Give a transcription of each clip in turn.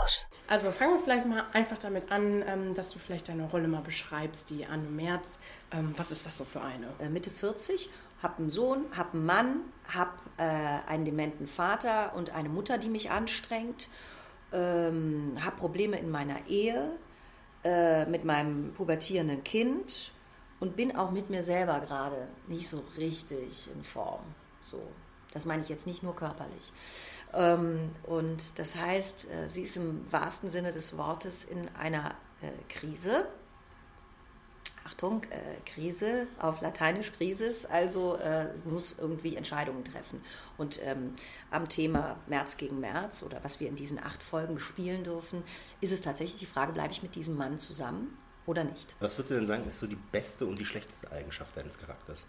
raus. Also fangen wir vielleicht mal einfach damit an, dass du vielleicht deine Rolle mal beschreibst, die Anne Merz. Was ist das so für eine? Mitte 40, habe einen Sohn, habe einen Mann, habe einen dementen Vater und eine Mutter, die mich anstrengt, habe Probleme in meiner Ehe mit meinem pubertierenden Kind und bin auch mit mir selber gerade nicht so richtig in Form. So, das meine ich jetzt nicht nur körperlich. Und das heißt, sie ist im wahrsten Sinne des Wortes in einer Krise. Achtung, Krise, auf Lateinisch Krisis, also muss irgendwie Entscheidungen treffen. Und am Thema März gegen März oder was wir in diesen 8 Folgen spielen dürfen, ist es tatsächlich die Frage, bleibe ich mit diesem Mann zusammen oder nicht? Was würdest du denn sagen, ist so die beste und die schlechteste Eigenschaft deines Charakters?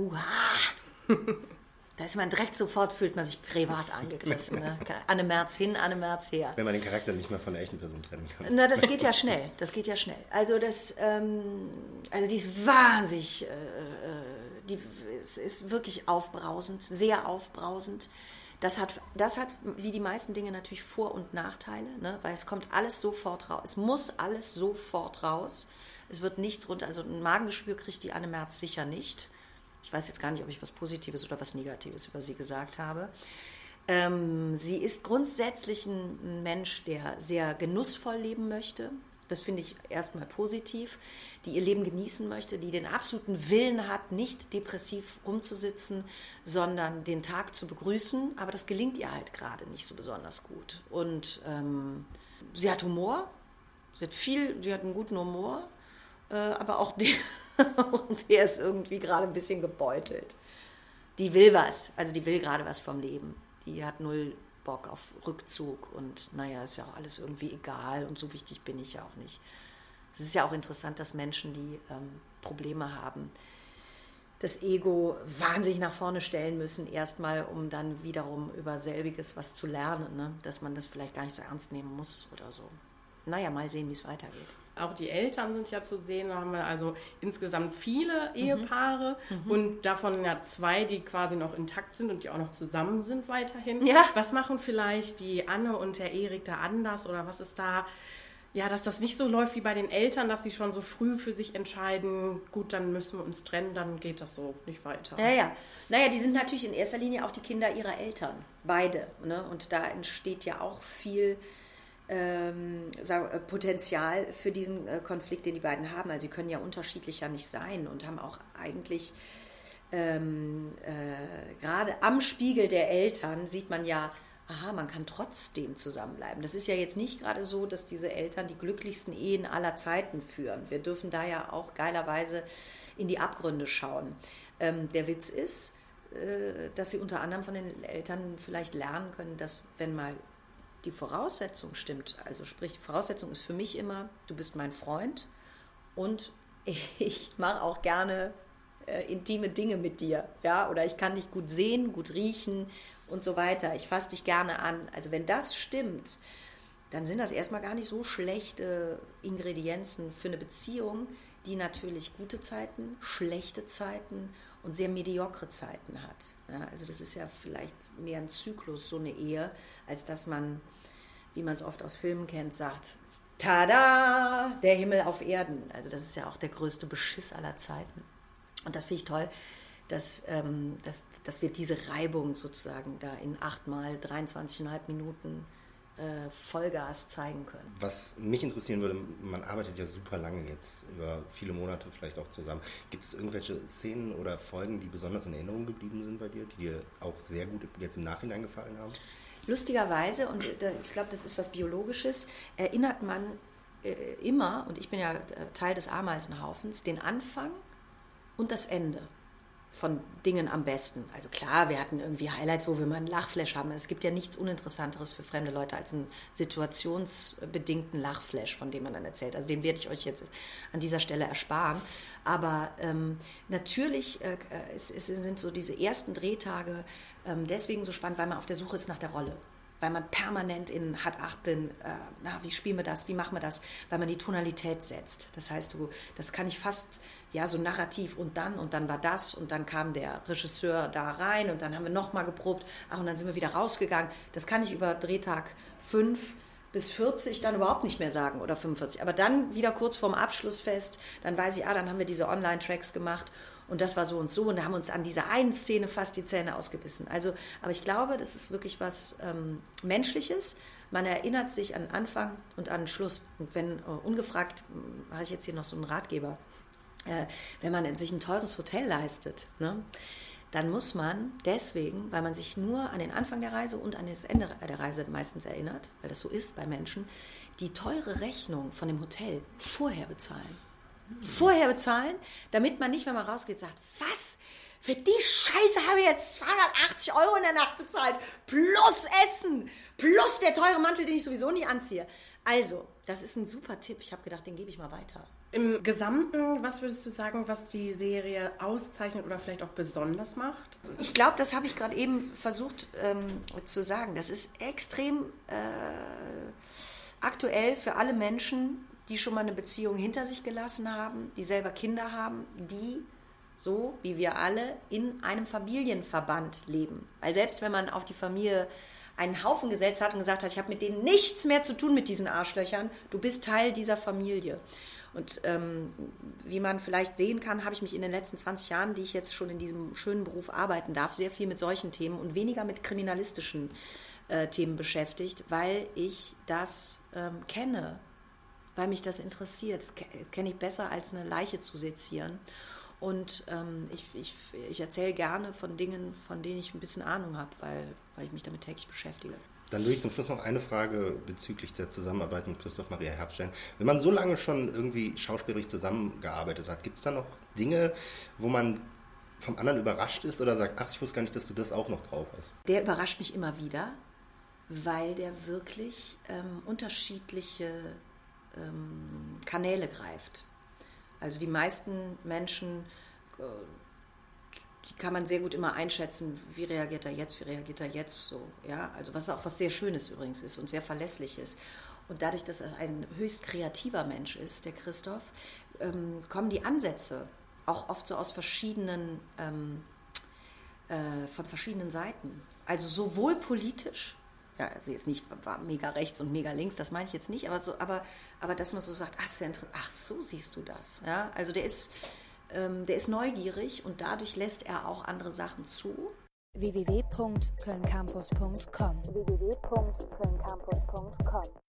Da ist man direkt sofort, fühlt man sich privat angegriffen. Ne? Anne Merz hin, Anne Merz her. Wenn man den Charakter nicht mehr von der echten Person trennen kann. Na, das geht ja schnell. Also die ist wahnsinnig, die ist wirklich aufbrausend, sehr aufbrausend. Das hat, wie die meisten Dinge, natürlich Vor- und Nachteile, ne? Weil es kommt alles sofort raus. Es muss alles sofort raus. Es wird nichts runter. Also ein Magengeschwür kriegt die Anne Merz sicher nicht. Ich weiß jetzt gar nicht, ob ich was Positives oder was Negatives über sie gesagt habe. Sie ist grundsätzlich ein Mensch, der sehr genussvoll leben möchte. Das finde ich erstmal positiv. Die ihr Leben genießen möchte, die den absoluten Willen hat, nicht depressiv rumzusitzen, sondern den Tag zu begrüßen. Aber das gelingt ihr halt gerade nicht so besonders gut. Und sie hat Humor. Sie hat einen guten Humor. Aber auch der ist irgendwie gerade ein bisschen gebeutelt. Die will was, also die will gerade was vom Leben. Die hat null Bock auf Rückzug und naja, ist ja auch alles irgendwie egal und so wichtig bin ich ja auch nicht. Es ist ja auch interessant, dass Menschen, die Probleme haben, das Ego wahnsinnig nach vorne stellen müssen, erstmal, um dann wiederum über selbiges was zu lernen, ne? Dass man das vielleicht gar nicht so ernst nehmen muss oder so. Naja, mal sehen, wie es weitergeht. Auch die Eltern sind ja zu sehen, da haben wir also insgesamt viele Ehepaare und davon ja 2, die quasi noch intakt sind und die auch noch zusammen sind weiterhin. Ja. Was machen vielleicht die Anne und der Erik da anders oder was ist da, ja, dass das nicht so läuft wie bei den Eltern, dass sie schon so früh für sich entscheiden, gut, dann müssen wir uns trennen, dann geht das so nicht weiter. Ja. Naja, die sind natürlich in erster Linie auch die Kinder ihrer Eltern, beide. Ne? Und da entsteht ja auch viel Potenzial für diesen Konflikt, den die beiden haben. Also sie können ja unterschiedlicher nicht sein und haben auch eigentlich gerade am Spiegel der Eltern sieht man ja, aha, man kann trotzdem zusammenbleiben. Das ist ja jetzt nicht gerade so, dass diese Eltern die glücklichsten Ehen aller Zeiten führen. Wir dürfen da ja auch geilerweise in die Abgründe schauen. Der Witz ist, dass sie unter anderem von den Eltern vielleicht lernen können, dass wenn mal die Voraussetzung stimmt, also sprich, die Voraussetzung ist für mich immer, du bist mein Freund und ich mache auch gerne intime Dinge mit dir, ja, oder ich kann dich gut sehen, gut riechen und so weiter, ich fasse dich gerne an. Also wenn das stimmt, dann sind das erstmal gar nicht so schlechte Ingredienzen für eine Beziehung, die natürlich gute Zeiten, schlechte Zeiten und sehr mediokre Zeiten hat. Ja, also das ist ja vielleicht mehr ein Zyklus, so eine Ehe, als dass man, wie man es oft aus Filmen kennt, sagt, tada, der Himmel auf Erden. Also das ist ja auch der größte Beschiss aller Zeiten. Und das finde ich toll, dass wir diese Reibung sozusagen da in 8 mal 23,5 Minuten Vollgas zeigen können. Was mich interessieren würde, man arbeitet ja super lange jetzt, über viele Monate vielleicht auch zusammen. Gibt es irgendwelche Szenen oder Folgen, die besonders in Erinnerung geblieben sind bei dir, die dir auch sehr gut jetzt im Nachhinein gefallen haben? Lustigerweise, und ich glaube, das ist was Biologisches, erinnert man immer, und ich bin ja Teil des Ameisenhaufens, den Anfang und das Ende von Dingen am besten. Also klar, wir hatten irgendwie Highlights, wo wir mal einen Lachflash haben. Es gibt ja nichts Uninteressanteres für fremde Leute als einen situationsbedingten Lachflash, von dem man dann erzählt. Also den werde ich euch jetzt an dieser Stelle ersparen. Aber natürlich sind so diese ersten Drehtage deswegen so spannend, weil man auf der Suche ist nach der Rolle. Weil man permanent in hat acht bin, wie spielen wir das, wie machen wir das, weil man die Tonalität setzt. Das heißt, das kann ich fast, ja, so narrativ und dann war das und dann kam der Regisseur da rein und dann haben wir nochmal geprobt, und dann sind wir wieder rausgegangen. Das kann ich über Drehtag 5 bis 40 dann überhaupt nicht mehr sagen oder 45. Aber dann wieder kurz vorm Abschlussfest, dann weiß ich, dann haben wir diese Online-Tracks gemacht und das war so und so und da haben uns an dieser einen Szene fast die Zähne ausgebissen. Also, aber ich glaube, das ist wirklich was Menschliches. Man erinnert sich an Anfang und an Schluss. Und wenn ungefragt, mache ich jetzt hier noch so einen Ratgeber, wenn man sich ein teures Hotel leistet, ne, dann muss man deswegen, weil man sich nur an den Anfang der Reise und an das Ende der Reise meistens erinnert, weil das so ist bei Menschen, die teure Rechnung von dem Hotel vorher bezahlen. Vorher bezahlen, damit man nicht, wenn man rausgeht, sagt, was? Für die Scheiße habe ich jetzt 280 € in der Nacht bezahlt, plus Essen, plus der teure Mantel, den ich sowieso nie anziehe. Also, das ist ein super Tipp. Ich habe gedacht, den gebe ich mal weiter. Im Gesamten, was würdest du sagen, was die Serie auszeichnet oder vielleicht auch besonders macht? Ich glaube, das habe ich gerade eben versucht zu sagen. Das ist extrem aktuell für alle Menschen, die schon mal eine Beziehung hinter sich gelassen haben, die selber Kinder haben, die, so wie wir alle, in einem Familienverband leben. Weil selbst wenn man auf die Familie einen Haufen gesetzt hat und gesagt hat, ich habe mit denen nichts mehr zu tun mit diesen Arschlöchern, du bist Teil dieser Familie. Und wie man vielleicht sehen kann, habe ich mich in den letzten 20 Jahren, die ich jetzt schon in diesem schönen Beruf arbeiten darf, sehr viel mit solchen Themen und weniger mit kriminalistischen Themen beschäftigt, weil ich das kenne, weil mich das interessiert. Das kenne ich besser, als eine Leiche zu sezieren. Und ich erzähle gerne von Dingen, von denen ich ein bisschen Ahnung habe, weil ich mich damit täglich beschäftige. Dann würde ich zum Schluss noch eine Frage bezüglich der Zusammenarbeit mit Christoph Maria Herbst stellen. Wenn man so lange schon irgendwie schauspielerisch zusammengearbeitet hat, gibt es da noch Dinge, wo man vom anderen überrascht ist oder sagt, ach, ich wusste gar nicht, dass du das auch noch drauf hast? Der überrascht mich immer wieder, weil der wirklich unterschiedliche Kanäle greift. Also die meisten Menschen, die kann man sehr gut immer einschätzen, wie reagiert er jetzt, so, ja, also was sehr Schönes übrigens ist und sehr verlässlich ist. Und dadurch, dass er ein höchst kreativer Mensch ist, der Christoph, kommen die Ansätze auch oft so aus von verschiedenen Seiten. Also sowohl politisch, ja, also jetzt nicht mega rechts und mega links, das meine ich jetzt nicht, aber dass man so sagt, ach, so siehst du das. Ja? Also der ist neugierig und dadurch lässt er auch andere Sachen zu. www.kölncampus.com